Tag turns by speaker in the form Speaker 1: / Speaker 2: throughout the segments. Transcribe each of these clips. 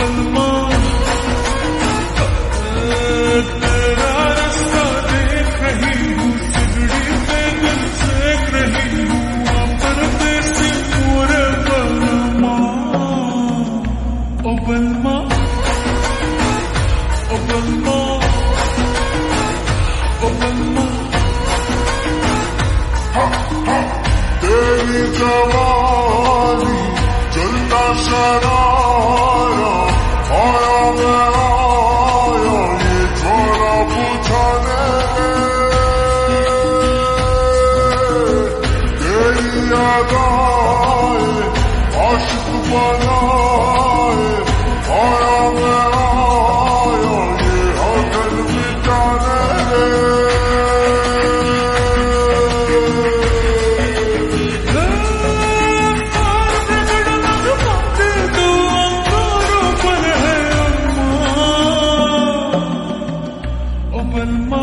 Speaker 1: बलमा तेरा रास्ता देख रही हूँ, सिगड़ी पे दिल सेक रही हूँ, परदेसी पूरे बलमा। ओ बलमा, ओ बलमा, ओ बलमा।
Speaker 2: तेरी जवानी चलता शरारा, आया मैं आया ये छोरा पूछाने, तेरी याद आए आशिक बनाए, आया मैं आया ये अगल मिटाने।
Speaker 1: बलमा,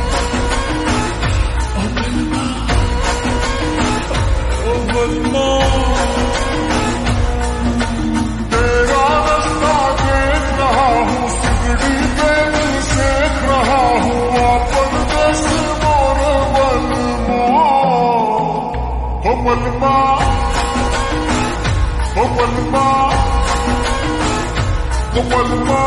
Speaker 1: ओ बलमा, ओ बलमा।
Speaker 2: तेरा रास्ता देख रहा हूँ, सिगड़ी पे दिल सेक रहा हूँ, परदेस मोर बलमा। ओ बलमा, ओ बलमा, ओ बलमा।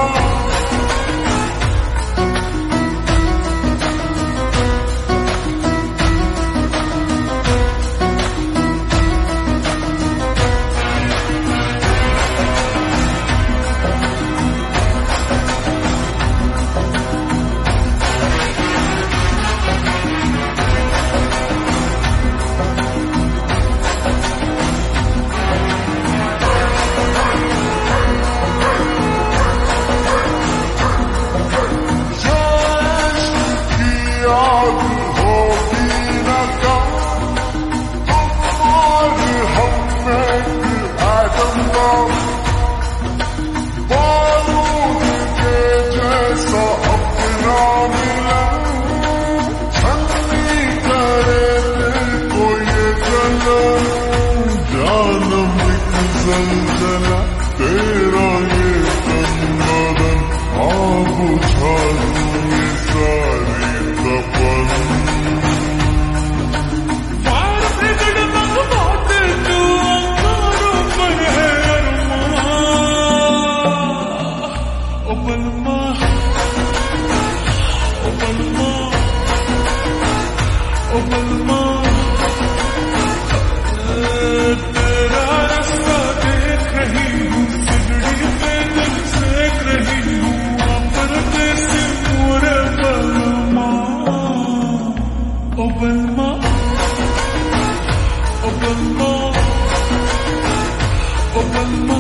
Speaker 2: जला तेरा ये तन बुझा दूं ये सारी तपन।
Speaker 1: बार बिगड़ तक बात तू अंगारों पर है अरमान। ओ बलमा, ओ बलमा, ओ बलमा। तेरा रास्ता देख रही हूँ, सिगड़ी पे दिल सेक रही हूँ, परदेसी पूरे बलमा। ओ बलमा, ओ बलमा, ओ बलमा।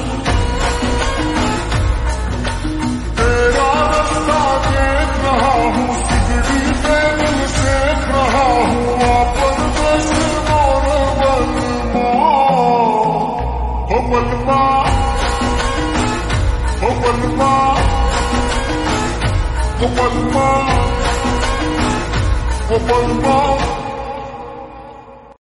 Speaker 2: तेरा रास्ता देख रहा हूँ, सिगड़ी पे दिल सेक रहा हूँ, परदेसी मोर बलमा। ओ बलमा, ओ बलमा, ओ बलमा, ओ बलमा।